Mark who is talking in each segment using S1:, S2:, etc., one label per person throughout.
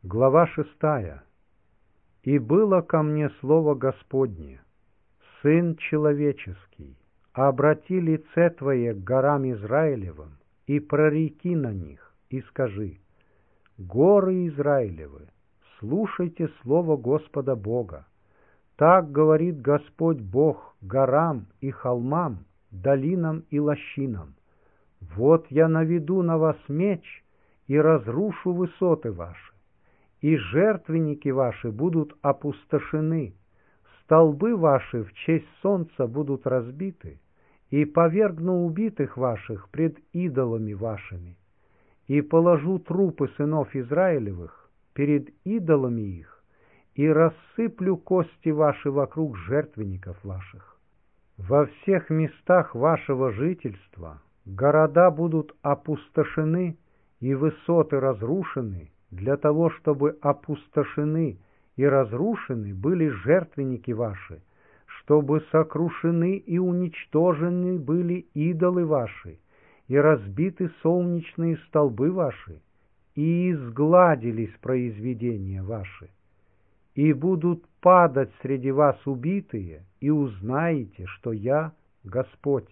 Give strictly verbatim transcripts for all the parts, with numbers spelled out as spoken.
S1: Глава шестая. «И было ко мне слово Господне: Сын человеческий, обрати лице Твое к горам Израилевым и прореки на них, и скажи: горы Израилевы, слушайте слово Господа Бога. Так говорит Господь Бог горам и холмам, долинам и лощинам: вот я наведу на вас меч и разрушу высоты ваши, и жертвенники ваши будут опустошены, столбы ваши в честь солнца будут разбиты, и повергну убитых ваших пред идолами вашими, и положу трупы сынов Израилевых перед идолами их, и рассыплю кости ваши вокруг жертвенников ваших. Во всех местах вашего жительства города будут опустошены и высоты разрушены, для того, чтобы опустошены и разрушены были жертвенники ваши, чтобы сокрушены и уничтожены были идолы ваши, и разбиты солнечные столбы ваши, и изгладились произведения ваши. И будут падать среди вас убитые, и узнаете, что я Господь.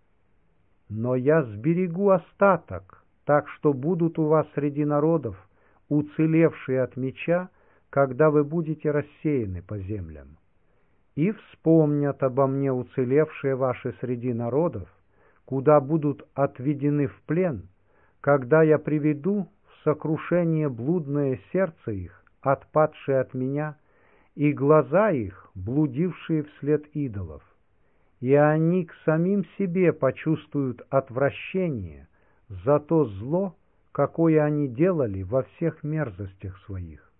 S1: Но я сберегу остаток, так что будут у вас среди народов уцелевшие от меча, когда вы будете рассеяны по землям. И вспомнят обо мне уцелевшие ваши среди народов, куда будут отведены в плен, когда я приведу в сокрушение блудное сердце их, отпадшие от меня, и глаза их, блудившие вслед идолов. И они к самим себе почувствуют отвращение за то зло, какое они делали во всех мерзостях своих,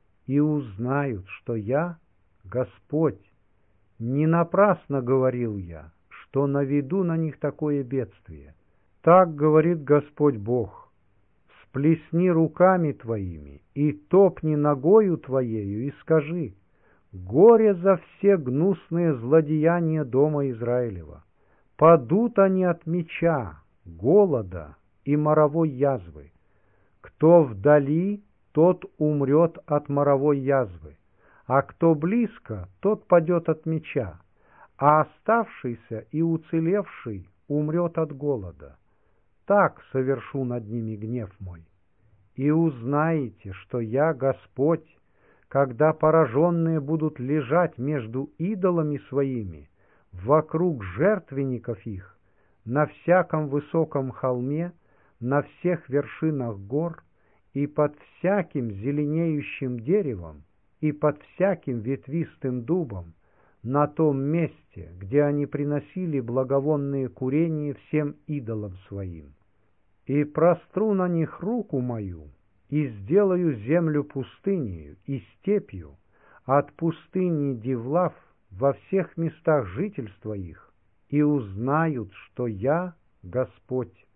S1: и узнают, что я Господь. Не напрасно говорил я, что наведу на них такое бедствие. Так говорит Господь Бог: сплесни руками твоими и топни ногою твоею и скажи: горе за все гнусные злодеяния дома Израилева. Падут они от меча, голода и моровой язвы. Кто вдали, тот умрет от моровой язвы, а кто близко, тот падет от меча, а оставшийся и уцелевший умрет от голода. Так совершу над ними гнев мой. И узнаете, что я Господь, когда пораженные будут лежать между идолами своими, вокруг жертвенников их, на всяком высоком холме, на всех вершинах гор, и под всяким зеленеющим деревом, и под всяким ветвистым дубом, на том месте, где они приносили благовонные курения всем идолам своим. И простру на них руку мою, и сделаю землю пустынею и степью, от пустыни Дивлав во всех местах жительства их, и узнают, что я Господь.